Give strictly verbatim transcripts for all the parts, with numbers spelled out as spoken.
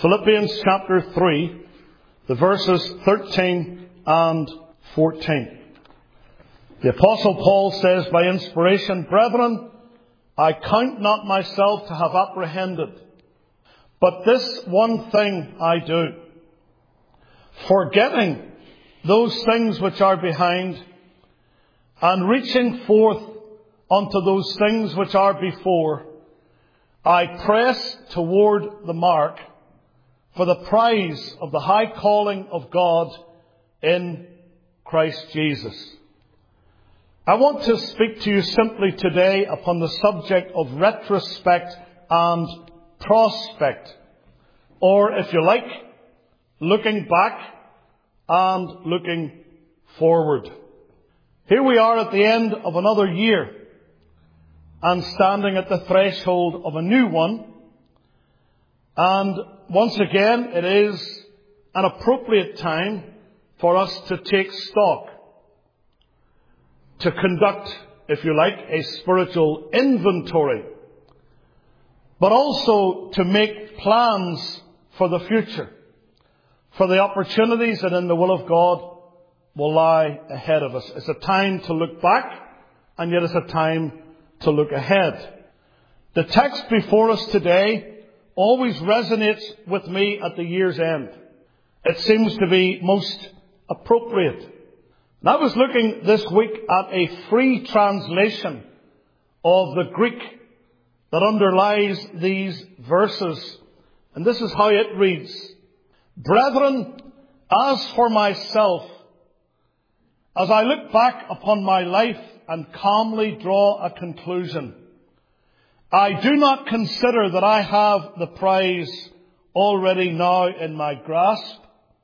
Philippians chapter three, the verses thirteen and fourteen. The Apostle Paul says by inspiration, "Brethren, I count not myself to have apprehended, but this one thing I do, forgetting those things which are behind, and reaching forth unto those things which are before, I press toward the mark for the prize of the high calling of God in Christ Jesus." I want to speak to you simply today upon the subject of retrospect and prospect, or if you like, looking back and looking forward. Here we are at the end of another year and standing at the threshold of a new one. And once again, it is an appropriate time for us to take stock, to conduct, if you like, a spiritual inventory, but also to make plans for the future, for the opportunities that in the will of God will lie ahead of us. It's a time to look back, and yet it's a time to look ahead. The text before us today always resonates with me at the year's end. It seems to be most appropriate. And I was looking this week at a free translation of the Greek that underlies these verses. And this is how it reads: "Brethren, as for myself, as I look back upon my life and calmly draw a conclusion, I do not consider that I have the prize already now in my grasp,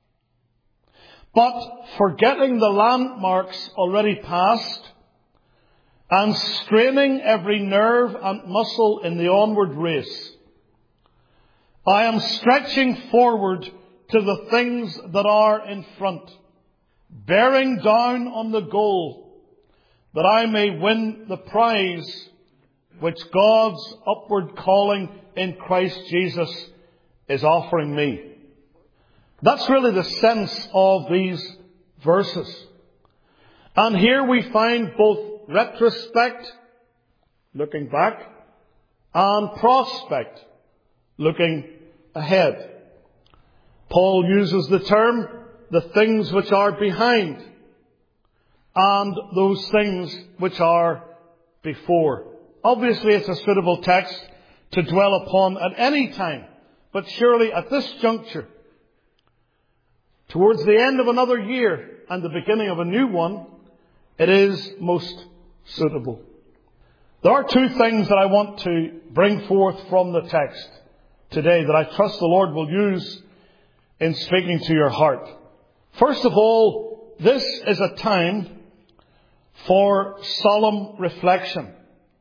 but forgetting the landmarks already past, and straining every nerve and muscle in the onward race, I am stretching forward to the things that are in front, bearing down on the goal, that I may win the prize which God's upward calling in Christ Jesus is offering me." That's really the sense of these verses. And here we find both retrospect, looking back, and prospect, looking ahead. Paul uses the term, the things which are behind, and those things which are before. Obviously, it's a suitable text to dwell upon at any time, but surely at this juncture, towards the end of another year and the beginning of a new one, it is most suitable. There are two things that I want to bring forth from the text today that I trust the Lord will use in speaking to your heart. First of all, this is a time for solemn reflection.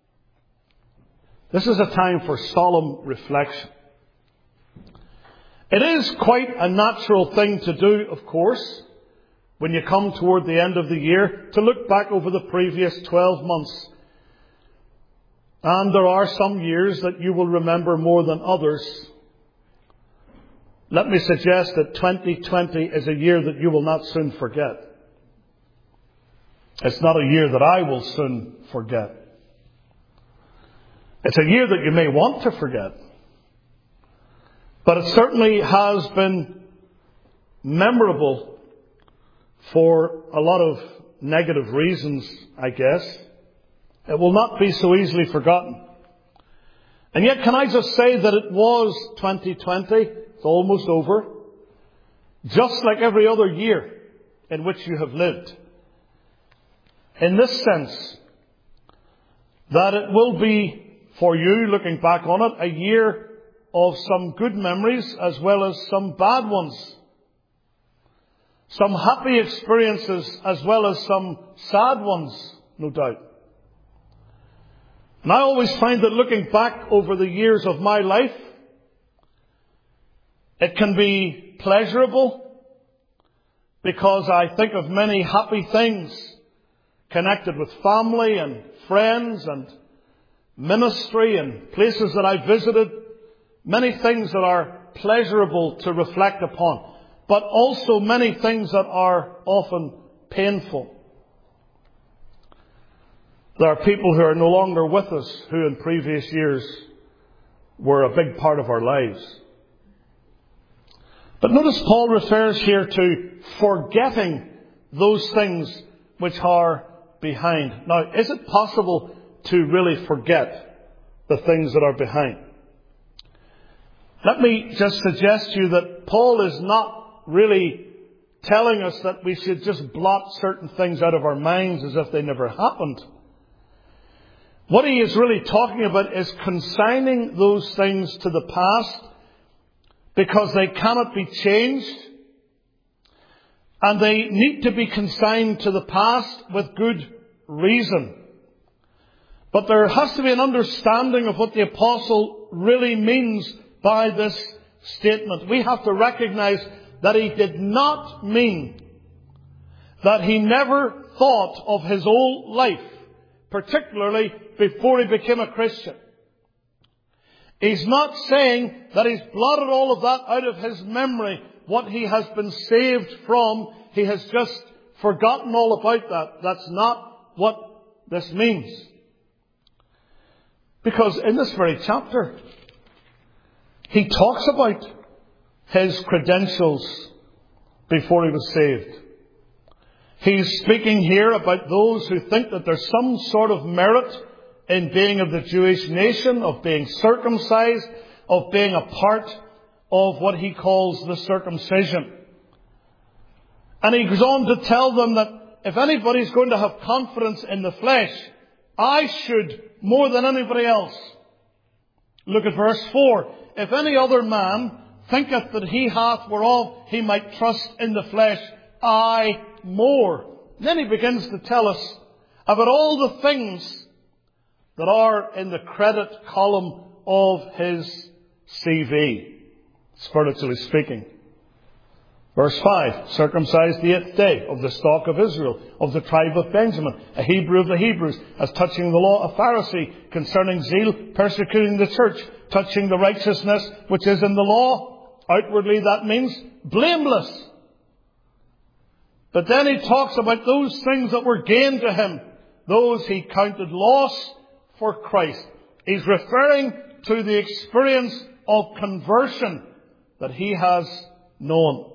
This is a time for solemn reflection. It is quite a natural thing to do, of course, when you come toward the end of the year, to look back over the previous twelve months. And there are some years that you will remember more than others. Let me suggest that twenty twenty is a year that you will not soon forget. It's not a year that I will soon forget. It's a year that you may want to forget. But it certainly has been memorable for a lot of negative reasons, I guess. It will not be so easily forgotten. And yet, can I just say that it was twenty twenty, it's almost over, just like every other year in which you have lived. In this sense, that it will be, for you, looking back on it, a year of some good memories as well as some bad ones. Some happy experiences as well as some sad ones, no doubt. And I always find that looking back over the years of my life, it can be pleasurable because I think of many happy things connected with family and friends and ministry and places that I visited. Many things that are pleasurable to reflect upon, but also many things that are often painful. There are people who are no longer with us who in previous years were a big part of our lives. But notice Paul refers here to forgetting those things which are behind. Now, is it possible to really forget the things that are behind? Let me just suggest to you that Paul is not really telling us that we should just blot certain things out of our minds as if they never happened. What he is really talking about is consigning those things to the past because they cannot be changed, and they need to be consigned to the past with good reason. But there has to be an understanding of what the apostle really means by this statement. We have to recognize that he did not mean that he never thought of his old life, particularly before he became a Christian. He's not saying that he's blotted all of that out of his memory, what he has been saved from. He has just forgotten all about that. That's not what this means. Because in this very chapter, he talks about his credentials before he was saved. He's speaking here about those who think that there's some sort of merit in being of the Jewish nation, of being circumcised, of being a part of what he calls the circumcision. And he goes on to tell them that if anybody's going to have confidence in the flesh, I should more than anybody else. Look at verse four. If any other man thinketh that he hath whereof he might trust in the flesh, I more. Then he begins to tell us about all the things that are in the credit column of his C V, spiritually speaking. Verse five, circumcised the eighth day, of the stock of Israel, of the tribe of Benjamin, a Hebrew of the Hebrews, as touching the law, a Pharisee, concerning zeal, persecuting the church, touching the righteousness which is in the law. Outwardly that means blameless. But then he talks about those things that were gained to him, those he counted loss for Christ. He's referring to the experience of conversion that he has known.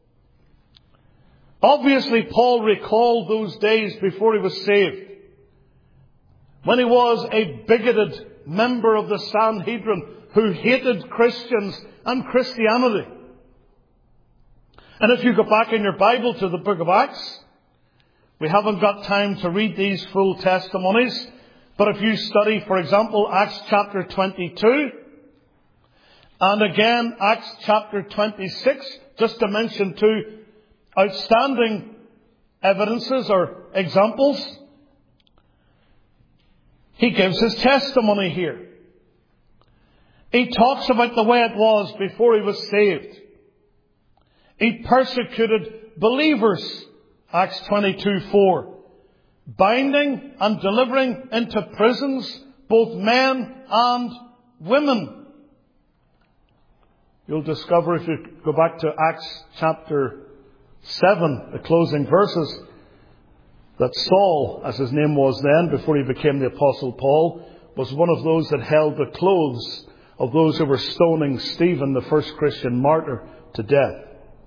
Obviously, Paul recalled those days before he was saved, when he was a bigoted member of the Sanhedrin who hated Christians and Christianity. And if you go back in your Bible to the book of Acts, we haven't got time to read these full testimonies, but if you study, for example, Acts chapter twenty-two, and again Acts chapter twenty-six, just to mention two outstanding evidences or examples, he gives his testimony here. He talks about the way it was before he was saved. He persecuted believers, Acts twenty-two four, binding and delivering into prisons both men and women. You'll discover if you go back to Acts chapter seven, the closing verses, that Saul, as his name was then, before he became the Apostle Paul, was one of those that held the clothes of those who were stoning Stephen, the first Christian martyr, to death.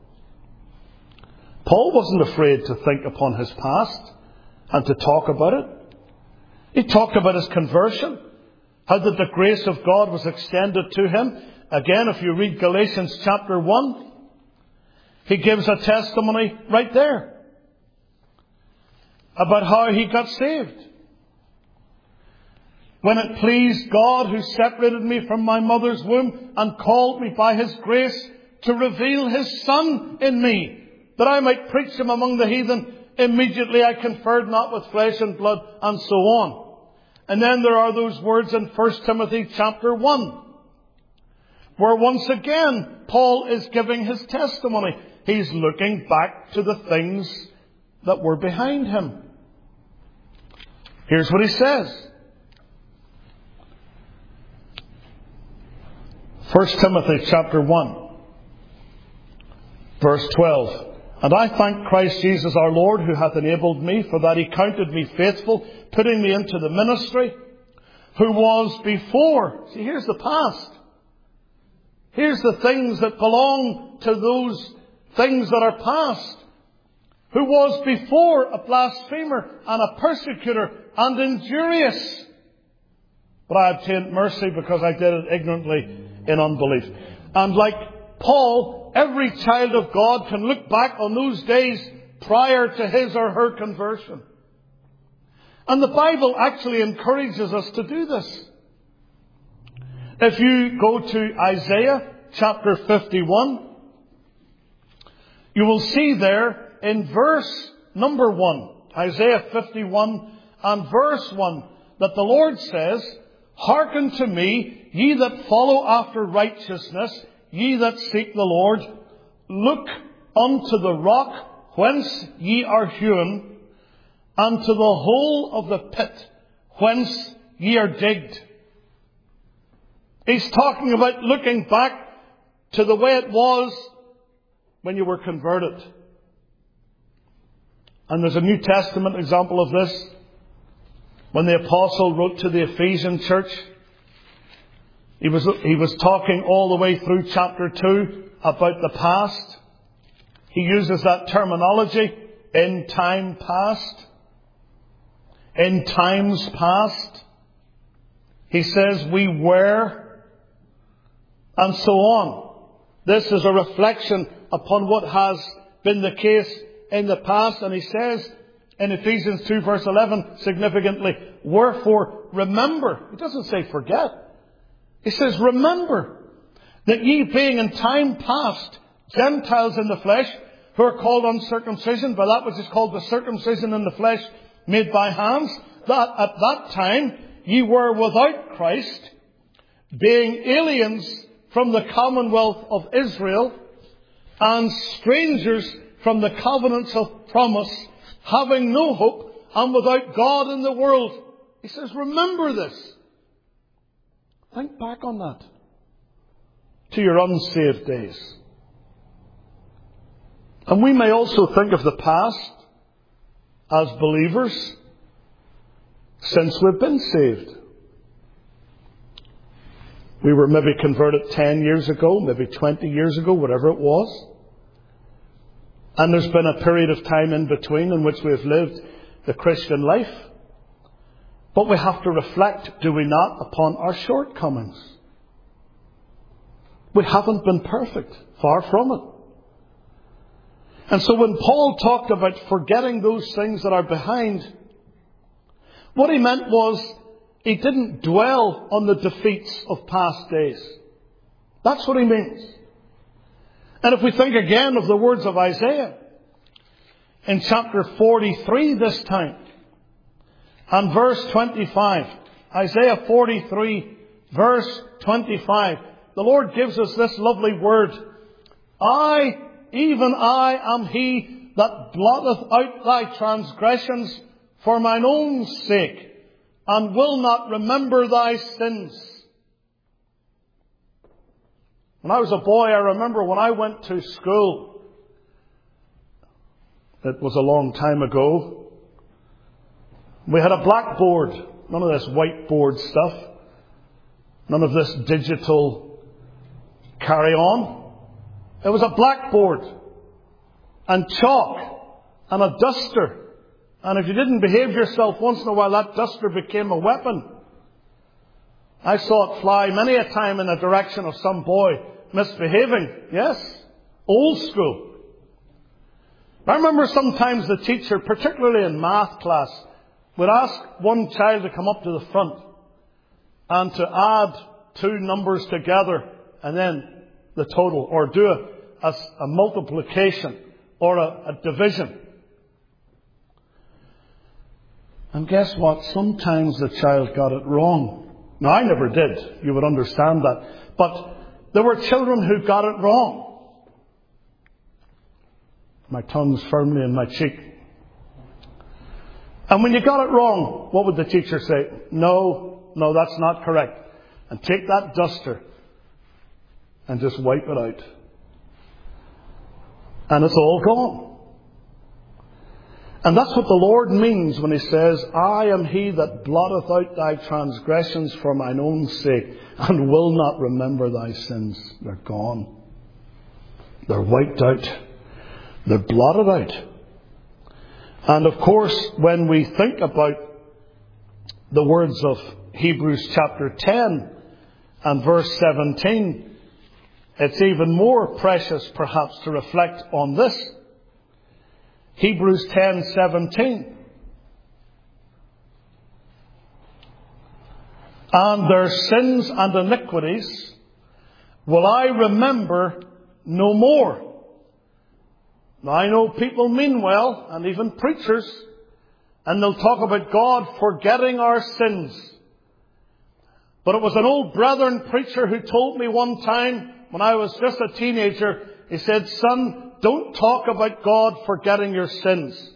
Paul wasn't afraid to think upon his past and to talk about it. He talked about his conversion, how that the grace of God was extended to him. Again, if you read Galatians chapter one, he gives a testimony right there about how he got saved. When it pleased God, who separated me from my mother's womb and called me by his grace to reveal his Son in me, that I might preach him among the heathen, immediately I conferred not with flesh and blood, and so on. And then there are those words in First Timothy chapter one, where once again Paul is giving his testimony. He's looking back to the things that were behind him. Here's what he says. First Timothy chapter one. Verse twelve. And I thank Christ Jesus our Lord, who hath enabled me, for that he counted me faithful, putting me into the ministry, who was before. See, here's the past. Here's the things that belong to those things that are past. Who was before a blasphemer and a persecutor and injurious. But I obtained mercy because I did it ignorantly in unbelief. And like Paul, every child of God can look back on those days prior to his or her conversion. And the Bible actually encourages us to do this. If you go to Isaiah chapter fifty-one, you will see there in verse number one, Isaiah fifty-one and verse one, that the Lord says, Hearken to me, ye that follow after righteousness, ye that seek the Lord. Look unto the rock whence ye are hewn, and to the hole of the pit whence ye are digged. He's talking about looking back to the way it was when you were converted. And there's a New Testament example of this. When the apostle wrote to the Ephesian church, he was, he was talking all the way through chapter two about the past. He uses that terminology, in time past. In times past. He says we were, and so on. This is a reflection upon what has been the case in the past. And he says in Ephesians two verse eleven, significantly, wherefore remember. He doesn't say forget. He says remember that ye being in time past Gentiles in the flesh, who are called uncircumcision by that which is called the circumcision in the flesh made by hands, that at that time ye were without Christ, being aliens from the commonwealth of Israel, and strangers from the covenants of promise, having no hope, and without God in the world. He says, remember this. Think back on that. To your unsaved days. And we may also think of the past as believers since we've been saved. We were maybe converted ten years ago, maybe twenty years ago, whatever it was. And there's been a period of time in between in which we've lived the Christian life. But we have to reflect, do we not, upon our shortcomings. We haven't been perfect. Far from it. And so when Paul talked about forgetting those things that are behind, what he meant was he didn't dwell on the defeats of past days. That's what he means. And if we think again of the words of Isaiah, in chapter forty-three this time, and verse twenty-five, Isaiah forty-three, verse twenty-five, the Lord gives us this lovely word. I, even I, am he that blotteth out thy transgressions for mine own sake, and will not remember thy sins. When I was a boy, I remember when I went to school, it was a long time ago, we had a blackboard, none of this whiteboard stuff, none of this digital carry-on. It was a blackboard and chalk and a duster. And if you didn't behave yourself once in a while, that duster became a weapon. I saw it fly many a time in the direction of some boy misbehaving. Yes, old school. I remember sometimes the teacher, particularly in math class, would ask one child to come up to the front and to add two numbers together and then the total, or do a, a, a multiplication or a, a division. And guess what? Sometimes the child got it wrong. Now, I never did. You would understand that. But there were children who got it wrong. My tongue's firmly in my cheek. And when you got it wrong, what would the teacher say? No, no, that's not correct. And take that duster and just wipe it out. And it's all gone. And that's what the Lord means when He says, I am He that blotteth out thy transgressions for mine own sake, and will not remember thy sins. They're gone. They're wiped out. They're blotted out. And of course, when we think about the words of Hebrews chapter ten and verse seventeen, it's even more precious perhaps to reflect on this. Hebrews ten seventeen. And their sins and iniquities will I remember no more. Now I know people mean well, and even preachers, and they'll talk about God forgetting our sins. But it was an old brethren preacher who told me one time when I was just a teenager, he said, son, don't talk about God forgetting your sins.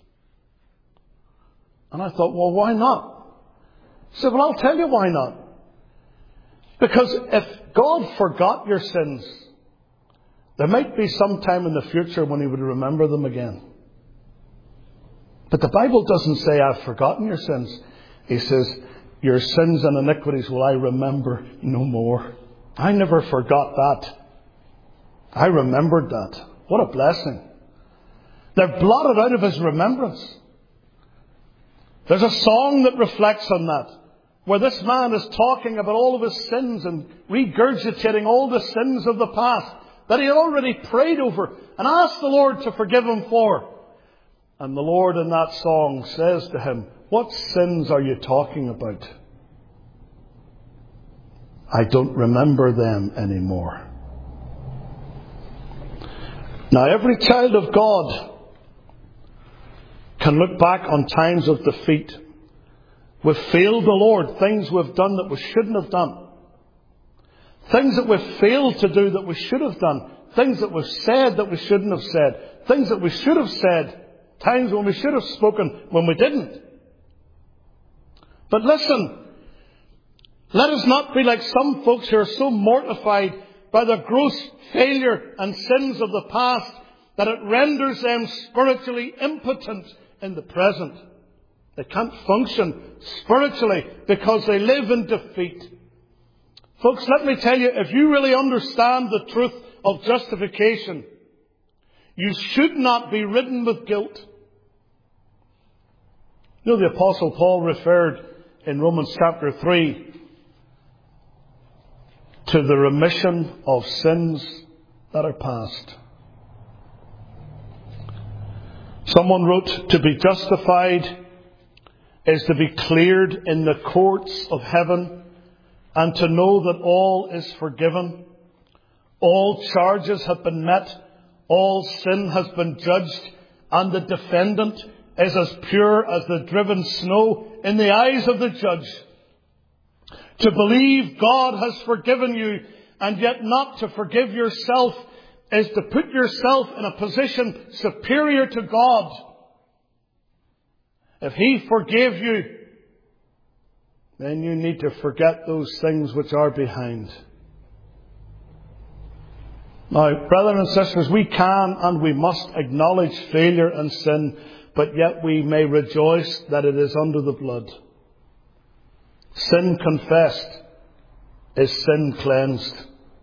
And I thought, well, why not? He said, well, I'll tell you why not. Because if God forgot your sins, there might be some time in the future when He would remember them again. But the Bible doesn't say, I've forgotten your sins. He says, your sins and iniquities will I remember no more. I never forgot that. I remembered that. What a blessing. They're blotted out of His remembrance. There's a song that reflects on that, where this man is talking about all of his sins and regurgitating all the sins of the past that he had already prayed over and asked the Lord to forgive him for. And the Lord in that song says to him, what sins are you talking about? I don't remember them anymore. Now, every child of God can look back on times of defeat. We've failed the Lord, things we've done that we shouldn't have done. Things that we've failed to do that we should have done. Things that we've said that we shouldn't have said. Things that we should have said. Times when we should have spoken when we didn't. But listen, let us not be like some folks who are so mortified by the gross failure and sins of the past that it renders them spiritually impotent in the present. They can't function spiritually because they live in defeat. Folks, let me tell you, if you really understand the truth of justification, you should not be ridden with guilt. You know, the Apostle Paul referred in Romans chapter three to the remission of sins that are past. Someone wrote, to be justified is to be cleared in the courts of heaven and to know that all is forgiven. All charges have been met. All sin has been judged. And the defendant is as pure as the driven snow in the eyes of the judge. To believe God has forgiven you and yet not to forgive yourself is to put yourself in a position superior to God. If He forgave you, then you need to forget those things which are behind. Now, brothers and sisters, we can and we must acknowledge failure and sin, but yet we may rejoice that it is under the blood. Sin confessed is sin cleansed.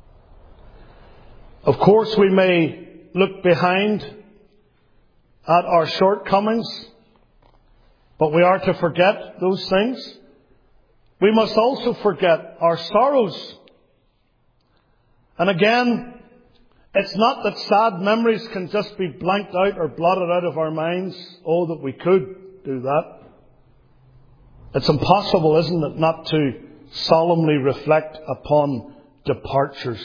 Of course, we may look behind at our shortcomings, but we are to forget those things. We must also forget our sorrows. And again, it's not that sad memories can just be blanked out or blotted out of our minds. Oh, that we could do that. It's impossible, isn't it, not to solemnly reflect upon departures.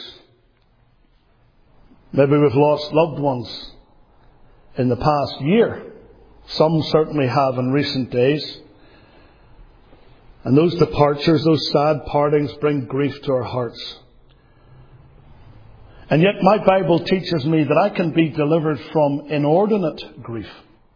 Maybe we've lost loved ones in the past year. Some certainly have in recent days. And those departures, those sad partings bring grief to our hearts. And yet my Bible teaches me that I can be delivered from inordinate grief.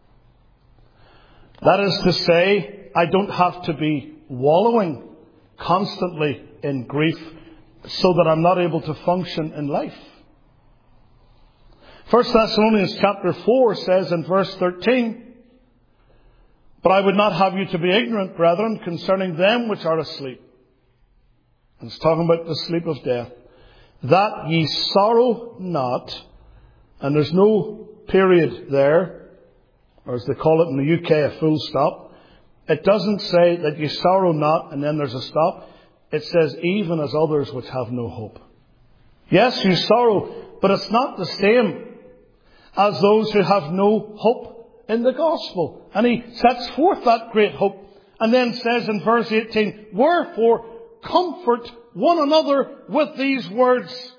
That is to say, I don't have to be wallowing constantly in grief so that I'm not able to function in life. First Thessalonians chapter four says in verse thirteen, "But I would not have you to be ignorant, brethren, concerning them which are asleep." And it's talking about the sleep of death. "That ye sorrow not," and there's no period there, or as they call it in the U K, a full stop. It doesn't say that ye sorrow not and then there's a stop. It says, "even as others which have no hope." Yes, you sorrow, but it's not the same as those who have no hope in the gospel. And he sets forth that great hope and then says in verse eighteen, "Wherefore comfort one another with these words."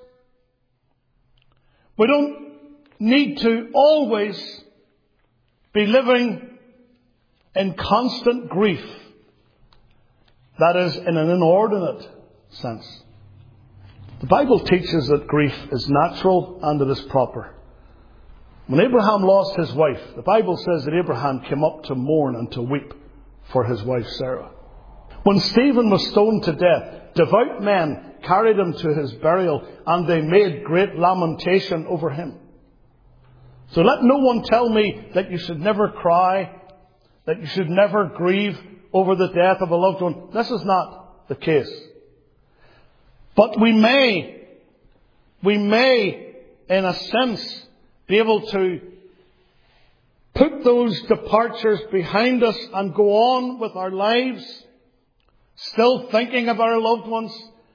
We don't need to always be living in constant grief. That is, in an inordinate sense. The Bible teaches that grief is natural and it is proper. When Abraham lost his wife, the Bible says that Abraham came up to mourn and to weep for his wife Sarah. When Stephen was stoned to death, devout men carried him to his burial and they made great lamentation over him. So let no one tell me that you should never cry, that you should never grieve over the death of a loved one. This is not the case. But we may, we may, in a sense, be able to put those departures behind us and go on with our lives, still thinking about our loved ones.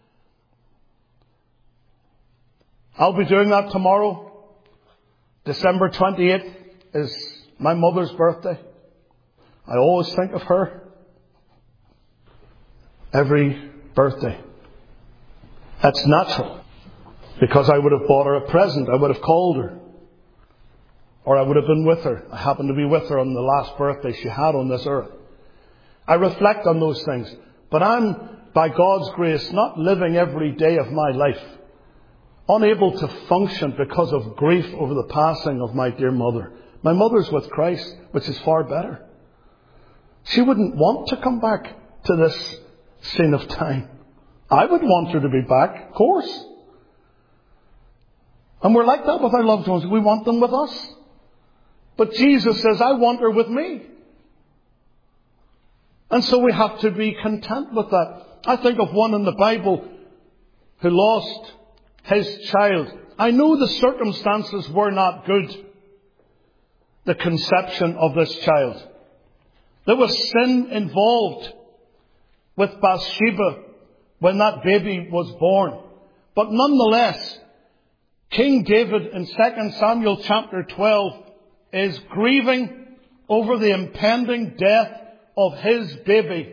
I'll be doing that tomorrow. December twenty-eighth is my mother's birthday. I always think of her every birthday. That's natural, because I would have bought her a present. I would have called her, or I would have been with her. I happened to be with her on the last birthday she had on this earth. I reflect on those things, but I'm, by God's grace, not living every day of my life unable to function because of grief over the passing of my dear mother. My mother's with Christ, which is far better. She wouldn't want to come back to this scene of time. I would want her to be back, of course. And we're like that with our loved ones. We want them with us. But Jesus says, I want her with me. And so we have to be content with that. I think of one in the Bible who lost his child. I know the circumstances were not good, the conception of this child. There was sin involved with Bathsheba when that baby was born. But nonetheless, King David in Second Samuel chapter twelve is grieving over the impending death of his baby.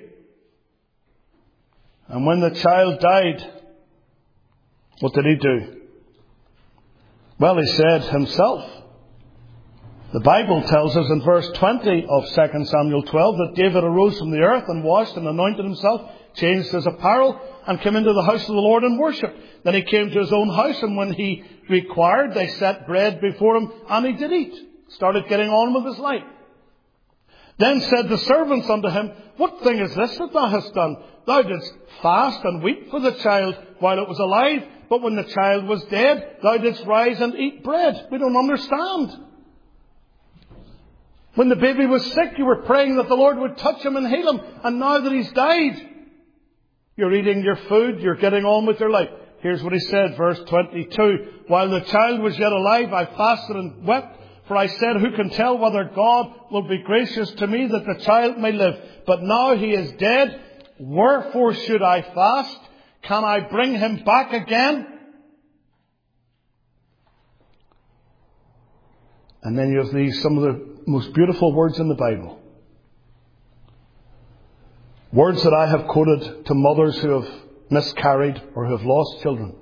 And when the child died, what did he do? Well, he said himself. The Bible tells us in verse twenty of Second Samuel twelve that David arose from the earth and washed and anointed himself, changed his apparel, and came into the house of the Lord and worshipped. Then he came to his own house, and when he required, they set bread before him, and he did eat. Started getting on with his life. Then said the servants unto him, What thing is this that thou hast done? Thou didst fast and weep for the child while it was alive, but when the child was dead, thou didst rise and eat bread. We don't understand. When the baby was sick, you were praying that the Lord would touch him and heal him. And now that he's died, you're eating your food, you're getting on with your life. Here's what he said, verse twenty-two. While the child was yet alive, I fasted and wept. For I said, who can tell whether God will be gracious to me that the child may live? But now he is dead. Wherefore should I fast? Can I bring him back again? And then you have these, some of the most beautiful words in the Bible. Words that I have quoted to mothers who have miscarried or who have lost children.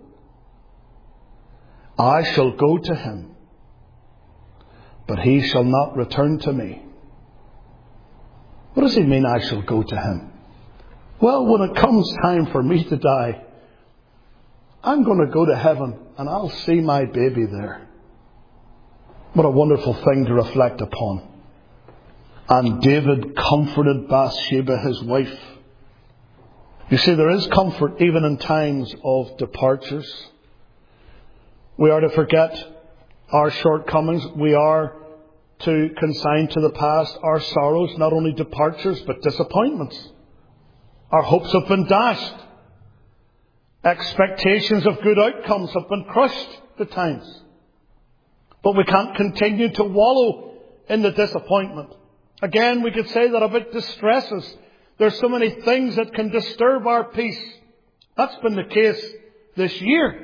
I shall go to him, but he shall not return to me. What does he mean, I shall go to him? Well, when it comes time for me to die, I'm going to go to heaven and I'll see my baby there. What a wonderful thing to reflect upon. And David comforted Bathsheba, his wife. You see, there is comfort even in times of departures. We are to forget our shortcomings. We are to consign to the past our sorrows, not only departures, but disappointments. Our hopes have been dashed. Expectations of good outcomes have been crushed at times. But we can't continue to wallow in the disappointment. Again, we could say that about distresses. There's so many things that can disturb our peace. That's been the case this year.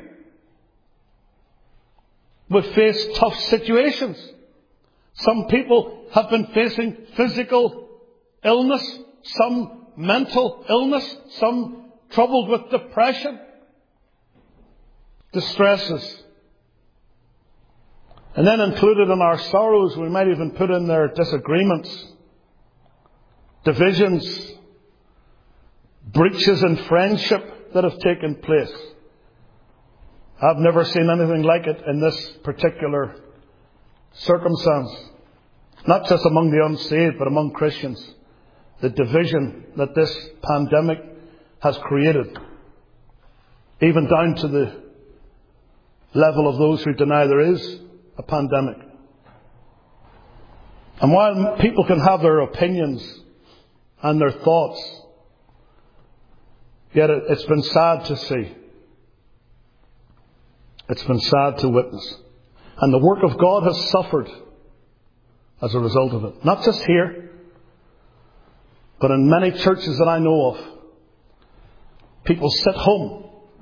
We've faced tough situations. Some people have been facing physical illness, some mental illness, some troubled with depression, distresses. And then included in our sorrows, we might even put in there disagreements, divisions, breaches in friendship that have taken place. I've never seen anything like it in this particular circumstance. Not just among the unsaved, but among Christians. The division that this pandemic has created. Even down to the level of those who deny there is a pandemic. And while people can have their opinions and their thoughts, yet it, it's been sad to see. It's been sad to witness. And the work of God has suffered as a result of it. Not just here, but in many churches that I know of. People sit home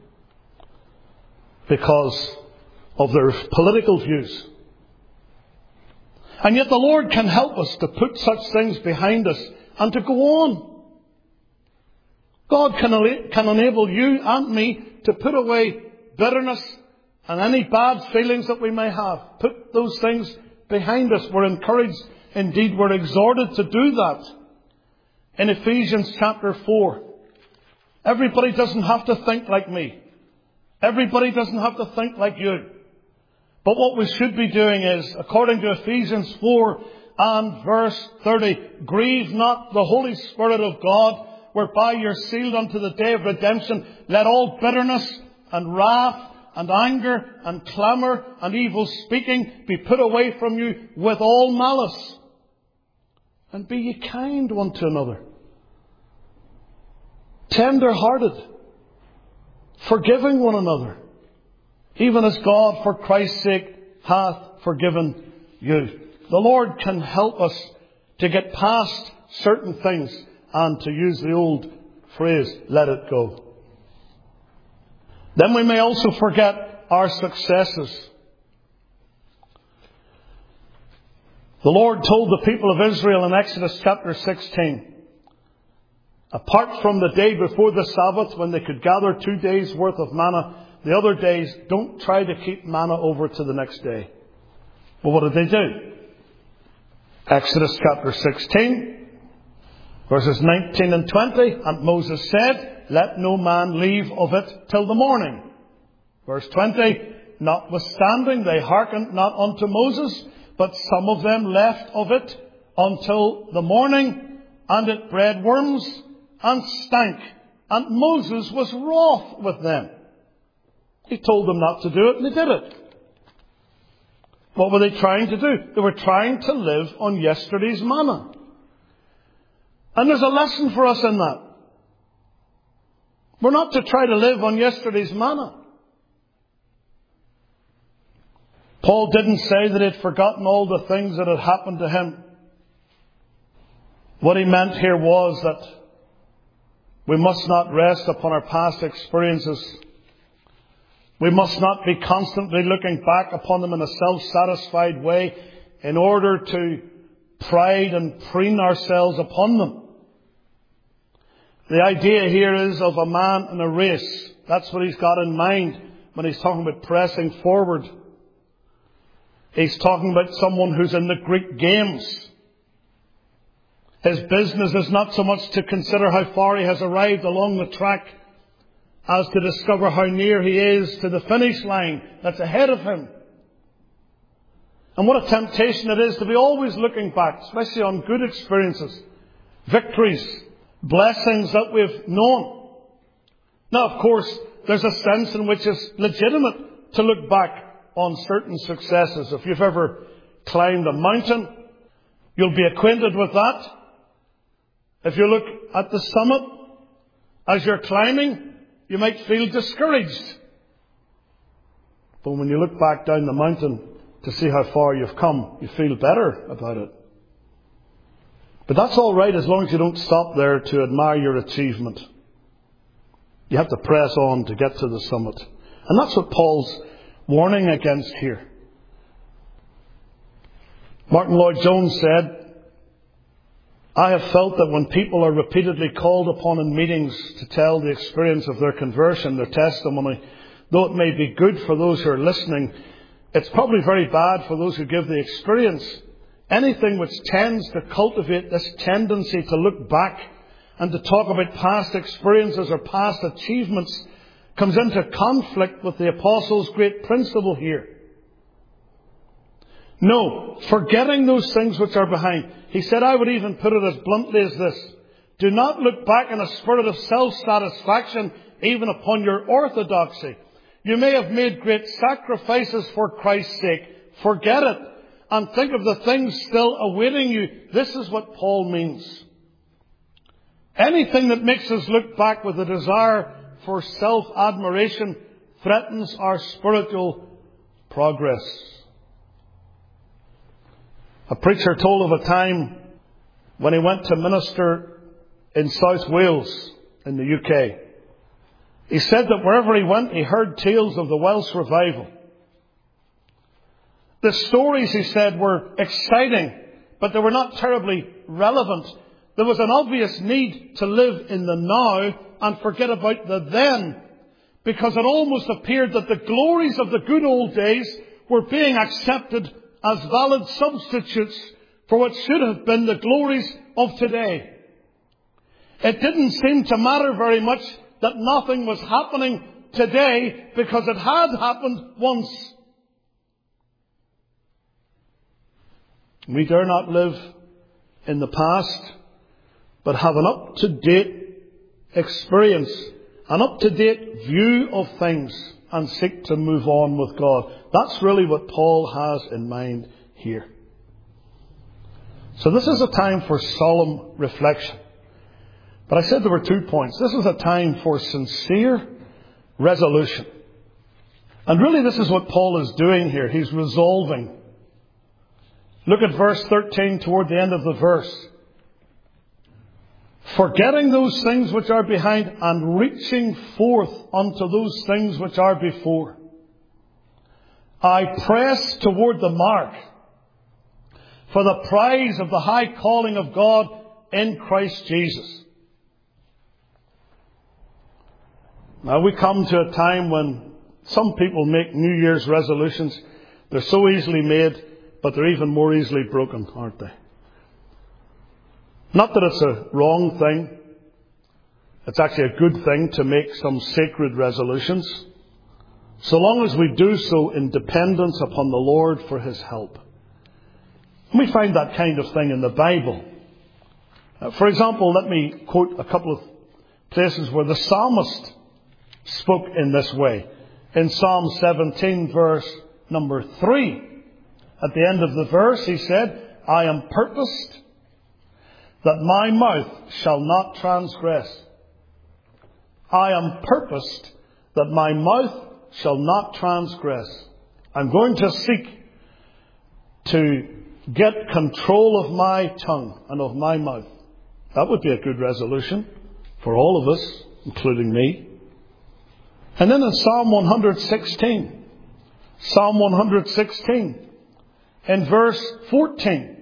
because of their political views. And yet the Lord can help us to put such things behind us and to go on. God can, can enable you and me to put away bitterness and any bad feelings that we may have. Put those things behind us. We're encouraged, indeed we're exhorted to do that. In Ephesians chapter four. Everybody doesn't have to think like me. Everybody doesn't have to think like you. But what we should be doing is, according to Ephesians four and verse thirty, grieve not the Holy Spirit of God, whereby you're sealed unto the day of redemption. Let all bitterness and wrath and anger and clamour and evil speaking be put away from you with all malice. And be ye kind one to another, tender-hearted, forgiving one another, even as God for Christ's sake hath forgiven you. The Lord can help us to get past certain things and, to use the old phrase, let it go. Then we may also forget our successes. The Lord told the people of Israel in Exodus chapter sixteen, apart from the day before the Sabbath when they could gather two days worth of manna, the other days, don't try to keep manna over to the next day. Well, what did they do? Exodus chapter sixteen, verses nineteen and twenty. And Moses said, let no man leave of it till the morning. Verse twenty, notwithstanding they hearkened not unto Moses, but some of them left of it until the morning, and it bred worms and stank. And Moses was wroth with them. He told them not to do it, and they did it. What were they trying to do? They were trying to live on yesterday's manna. And there's a lesson for us in that. We're not to try to live on yesterday's manna. Paul didn't say that he'd forgotten all the things that had happened to him. What he meant here was that we must not rest upon our past experiences. We must not be constantly looking back upon them in a self-satisfied way in order to pride and preen ourselves upon them. The idea here is of a man in a race. That's what he's got in mind when he's talking about pressing forward. He's talking about someone who's in the Greek games. His business is not so much to consider how far he has arrived along the track as to discover how near he is to the finish line that's ahead of him. And what a temptation it is to be always looking back, especially on good experiences, victories, blessings that we've known. Now, of course, there's a sense in which it's legitimate to look back on certain successes. If you've ever climbed a mountain, you'll be acquainted with that. If you look at the summit as you're climbing, you might feel discouraged. But when you look back down the mountain to see how far you've come, you feel better about it. But that's all right as long as you don't stop there to admire your achievement. You have to press on to get to the summit. And that's what Paul's warning against here. Martin Lloyd-Jones said, I have felt that when people are repeatedly called upon in meetings to tell the experience of their conversion, their testimony, though it may be good for those who are listening, it's probably very bad for those who give the experience. Anything which tends to cultivate this tendency to look back and to talk about past experiences or past achievements comes into conflict with the Apostle's great principle here. No, forgetting those things which are behind. He said, I would even put it as bluntly as this. Do not look back in a spirit of self-satisfaction even upon your orthodoxy. You may have made great sacrifices for Christ's sake. Forget it and think of the things still awaiting you. This is what Paul means. Anything that makes us look back with a desire for self-admiration threatens our spiritual progress. A preacher told of a time when he went to minister in South Wales in the U K. He said that wherever he went, he heard tales of the Welsh revival. The stories, he said, were exciting, but they were not terribly relevant. There was an obvious need to live in the now and forget about the then, because it almost appeared that the glories of the good old days were being accepted as valid substitutes for what should have been the glories of today. It didn't seem to matter very much that nothing was happening today because it had happened once. We dare not live in the past, but have an up-to-date experience, an up-to-date view of things, and seek to move on with God. That's really what Paul has in mind here. So this is a time for solemn reflection. But I said there were two points. This is a time for sincere resolution. And really this is what Paul is doing here. He's resolving. Look at verse thirteen toward the end of the verse. Forgetting those things which are behind and reaching forth unto those things which are before. I press toward the mark for the prize of the high calling of God in Christ Jesus. Now we come to a time when some people make New Year's resolutions. They're so easily made, but they're even more easily broken, aren't they? Not that it's a wrong thing. It's actually a good thing to make some sacred resolutions, so long as we do so in dependence upon the Lord for His help. And we find that kind of thing in the Bible. Uh, for example, let me quote a couple of places where the psalmist spoke in this way. In Psalm seventeen, verse number three, at the end of the verse, he said, I am purposed that my mouth shall not transgress. I am purposed that my mouth shall not transgress. I'm going to seek to get control of my tongue and of my mouth. That would be a good resolution for all of us, including me. And then in Psalm one sixteen, Psalm one sixteen, in verse fourteen,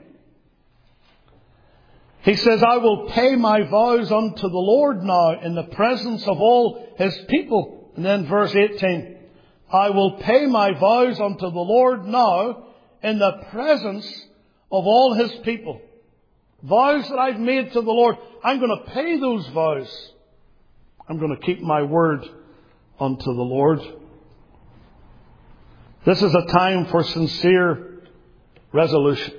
he says, I will pay my vows unto the Lord now in the presence of all His people. And then verse eighteen, I will pay my vows unto the Lord now in the presence of all His people. Vows that I've made to the Lord. I'm going to pay those vows. I'm going to keep my word unto the Lord. This is a time for sincere resolution.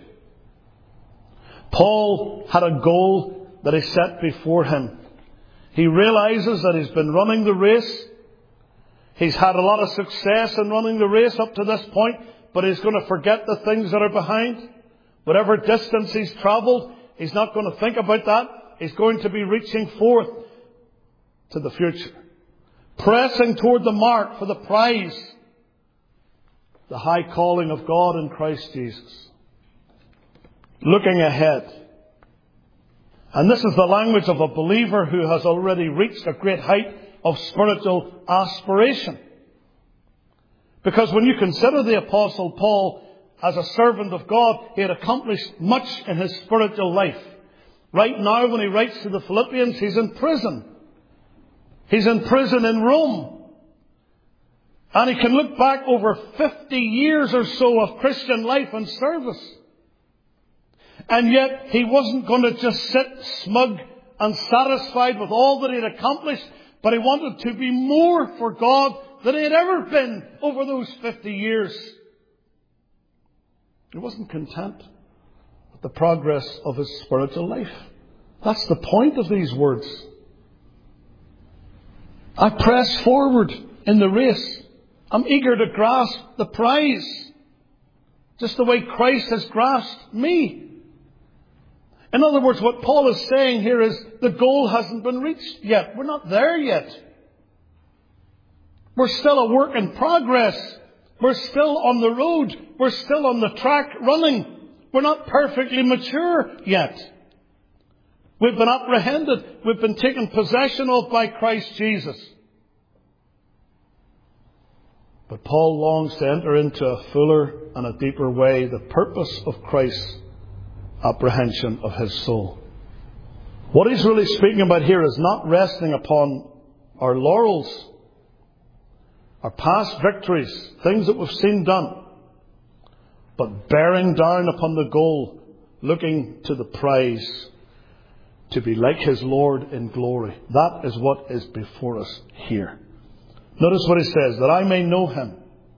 Paul had a goal that he set before him. He realizes that he's been running the race. He's had a lot of success in running the race up to this point, but he's going to forget the things that are behind. Whatever distance he's travelled, he's not going to think about that. He's going to be reaching forth to the future. Pressing toward the mark for the prize, the high calling of God in Christ Jesus. Looking ahead. And this is the language of a believer who has already reached a great height of spiritual aspiration. Because when you consider the Apostle Paul as a servant of God, he had accomplished much in his spiritual life. Right now, when he writes to the Philippians, he's in prison. He's in prison in Rome. And he can look back over fifty years or so of Christian life and service. And yet, he wasn't going to just sit smug and satisfied with all that he had accomplished, but he wanted to be more for God than he had ever been over those fifty years. He wasn't content with the progress of his spiritual life. That's the point of these words. I press forward in the race. I'm eager to grasp the prize, just the way Christ has grasped me. In other words, what Paul is saying here is the goal hasn't been reached yet. We're not there yet. We're still a work in progress. We're still on the road. We're still on the track running. We're not perfectly mature yet. We've been apprehended. We've been taken possession of by Christ Jesus. But Paul longs to enter into a fuller and a deeper way the purpose of Christ's apprehension of his soul. What he's really speaking about here is not resting upon our laurels, our past victories, things that we've seen done, but bearing down upon the goal, looking to the prize, to be like his Lord in glory. That is what is before us here. Notice what he says, that I may know him.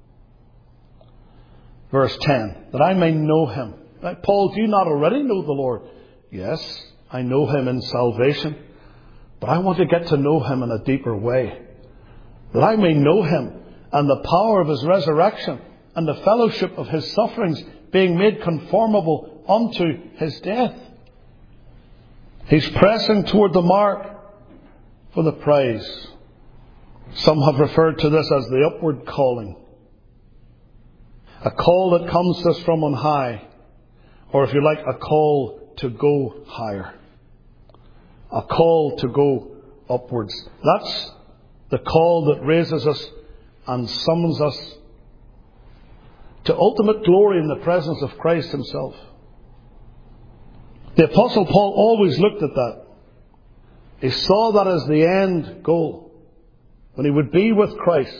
Verse ten, that I may know him. Now, Paul, do you not already know the Lord? Yes, I know him in salvation, but I want to get to know him in a deeper way. That I may know him and the power of his resurrection and the fellowship of his sufferings, being made conformable unto his death. He's pressing toward the mark for the prize. Some have referred to this as the upward calling. A call that comes to us from on high. Or if you like, a call to go higher. A call to go upwards. That's the call that raises us and summons us to ultimate glory in the presence of Christ himself. The Apostle Paul always looked at that. He saw that as the end goal. When he would be with Christ.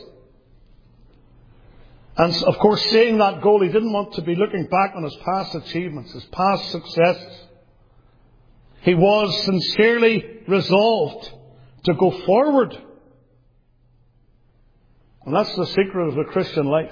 And of course, seeing that goal, he didn't want to be looking back on his past achievements, his past successes. He was sincerely resolved to go forward. And that's the secret of the Christian life.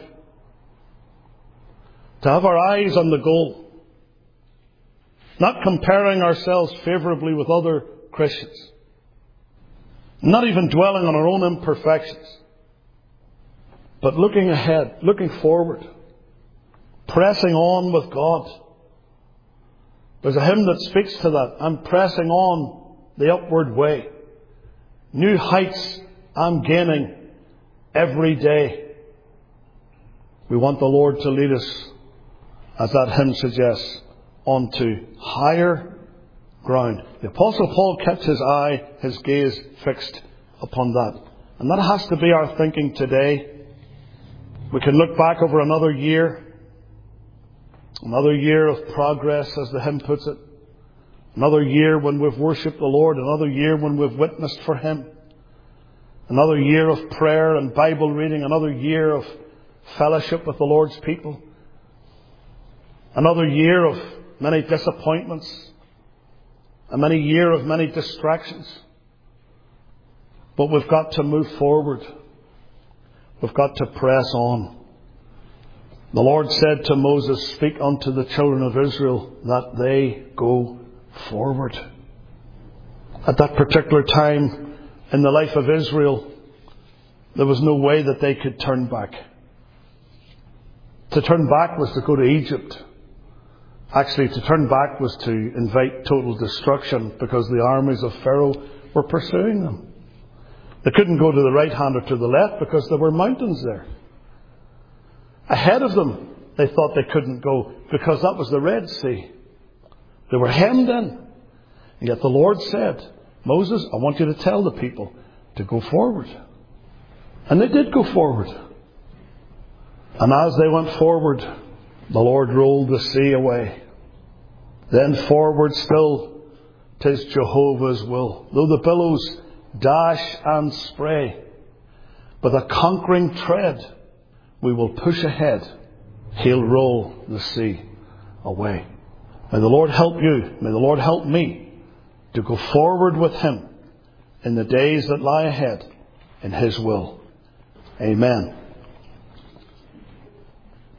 To have our eyes on the goal. Not comparing ourselves favourably with other Christians. Not even dwelling on our own imperfections. But looking ahead, looking forward. Pressing on with God. There's a hymn that speaks to that. I'm pressing on the upward way. New heights I'm gaining every day. We want the Lord to lead us, as that hymn suggests, onto higher ground. The Apostle Paul kept his eye, his gaze fixed upon that. And that has to be our thinking today. We can look back over another year. Another year of progress, as the hymn puts it. Another year when we've worshipped the Lord. Another year when we've witnessed for him. Another year of prayer and Bible reading. Another year of fellowship with the Lord's people. Another year of many disappointments. A many year of many distractions. But we've got to move forward. We've got to press on. The Lord said to Moses, speak unto the children of Israel that they go forward. At that particular time in the life of Israel, There was no way that they could turn back. To turn back was to go to Egypt. Actually, to turn back was to invite total destruction because the armies of Pharaoh were pursuing them. They couldn't go to the right hand or to the left because there were mountains there. Ahead of them, they thought they couldn't go because that was the Red Sea. They were hemmed in. And yet the Lord said, Moses, I want you to tell the people to go forward. And they did go forward. And as they went forward, the Lord rolled the sea away. Then forward still, 'tis Jehovah's will. Though the billows dash and spray, with a conquering tread, we will push ahead. He'll roll the sea away. May the Lord help you. May the Lord help me to go forward with Him in the days that lie ahead in His will. Amen.